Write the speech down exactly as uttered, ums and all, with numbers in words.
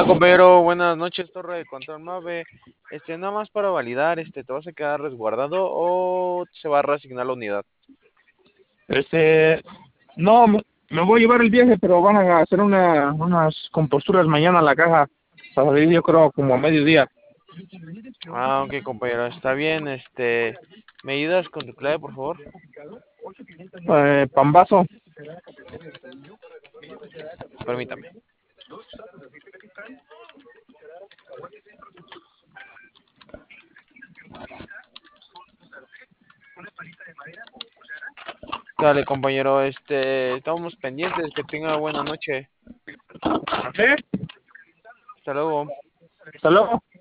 Hola compañero, buenas noches, Torre de Control Mave. Este, nada más para validar, este, ¿te vas a quedar resguardado o se va a reasignar la unidad? Este, no, me, me voy a llevar el viaje, pero van a hacer una, unas composturas mañana a la caja, para salir yo creo como a mediodía. Ah, ok compañero, está bien, este, ¿me ayudas con tu clave, por favor? Eh, Pambazo, Permítame. Dale compañero, este, estamos pendientes, que tenga buena noche. ¿eh? Hasta luego. Hasta luego.